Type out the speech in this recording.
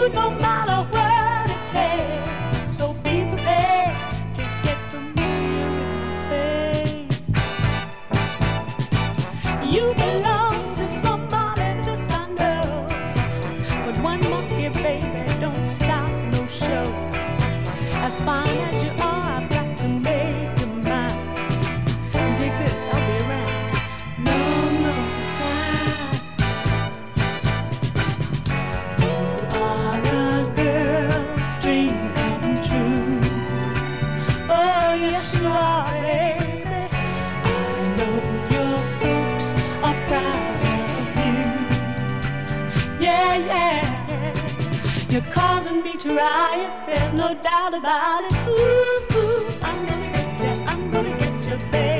no matter what it takes. So be prepared to get familiar with me. You belong to somebody, this I know. But one monkey, baby, don't stop no show. As fine as you are, I've got to make you mine. And dig this, I'll be around. No time. You are a girl's dream come true. Oh, yes, you are, baby. I know your folks are proud of you. Yeah, yeah. You're causing me to riot, there's no doubt about it. Ooh, ooh, I'm gonna get you, baby.